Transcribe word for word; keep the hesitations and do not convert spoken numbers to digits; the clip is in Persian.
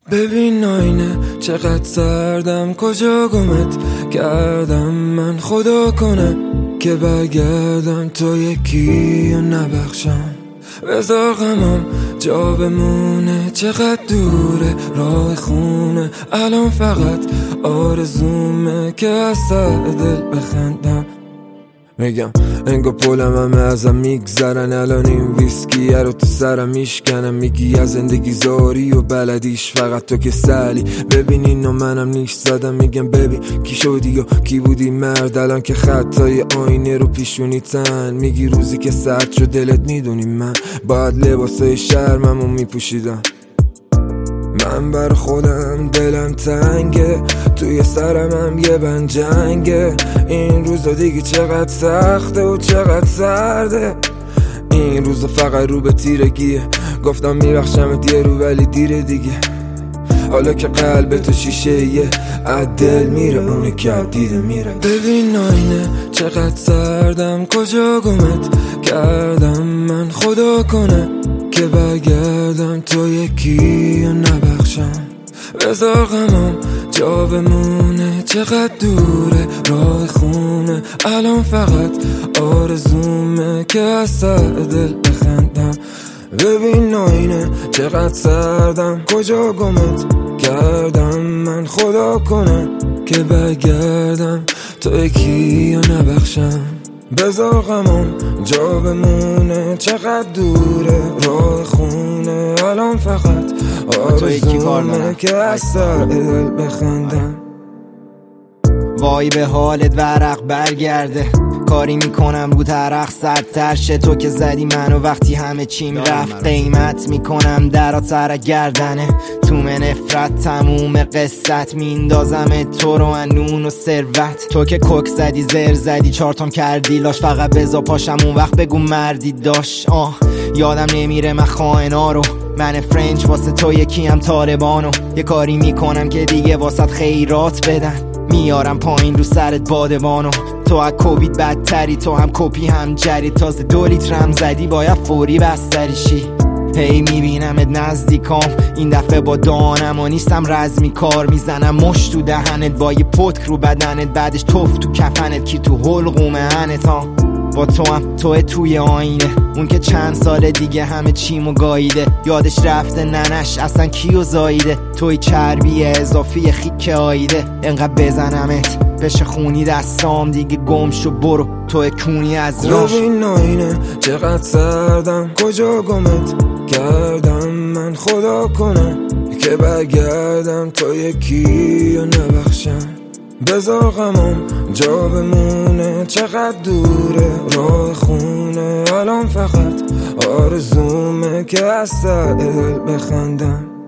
ببین آینه چقدر سردم، کجا گمت کردم من، خدا کنه که برگردم تو یکی و نبخشم. بذار غمم جا بمونه، چقدر دوره راه خونه، الان فقط آرزومه که از سر دل بخندم. میگم انگا پولم همه ازم میگذرن، الان این ویسکیه رو تو سرم میشکنم. میگی از زندگی زاری و بلدیش فقط تو که سلی. ببین اینو منم نیش زدم، میگم ببین کی شدی یا کی بودی مرد، الان که خطای آینه رو پیشونی تن. میگی روزی که سرد شد دلت میدونی من باید لباسای شرممو میپوشیدم. من بر خودم دلم تنگه، توی سرم هم یه بند جنگه. این روزا دیگه چقدر سخته و چقدر سرده، این روزا فقط رو به تیرگیه. گفتم میبخشمت یه رو ولی دیره دیگه، حالا که قلب تو شیشه یه عدل میره، اونه که دیده میره. ببین آینه چقدر سردم، کجا گمت کردم من، خدا کنه که برگردم تو یکی و نبخشم. بذار غمم جا بمونه، چقدر دوره راه خونه، الان فقط آرزومه که از سر دل بخندم. ببین آینه چقدر سردم، کجا گمت کردم من، خدا کنه که برگردم تو یکی و نبخشم. بذار غمم جا بمونه، چقدر دوره راه خونه، الان فقط آرزومه که از سر دل بخندم. وای به حالت ورق برگرده، کاری میکنم رو ترخ سردتر شه. تو که زدی منو وقتی همه چیم رفت، قیمت میکنم درات سر گردنه. تو من نفرت تموم قصت میندازم تو رو انون و ثروت. تو که کوک زدی زر زدی چارتام کردی لاش، فقط بزا پاشم اون وقت بگو مردی داشت. آه یادم نمیره من خائنا رو، من فرنچ واسه تو یکی هم طالبانو. یه کاری میکنم که دیگه واسط خیرات بدن، میارم پایین رو سرت بادبانو. تو از کووید بدتری، تو هم کپی هم جری، تازه دو لیترم زدی باید فوری بستری شی. هی میبینمت نزدیکام، این دفعه با دانم و نیستم رزمی کار میزنم مشت تو دهنت با یه پتک رو بدنت، بعدش توف تو کفنت کی تو حلقومه هنت. ها با تو هم توه توی آینه، اون که چند سال دیگه همه چیمو گاییده، یادش رفته ننش اصلا کیو زاییده. توی چربی اضافی خیک آیده، انقدر بزنمت بشه خونی دستام دیگه گم شو برو توی کونی از راش. ببین آینه چقدر سردم، کجا گمت کردم من، خدا کنه که برگردم تو یکی و نبخشم. بذار غمم جا بمونه، چقدر دوره راه خونه، الان فقط آرزومه که از سر دل بخندم.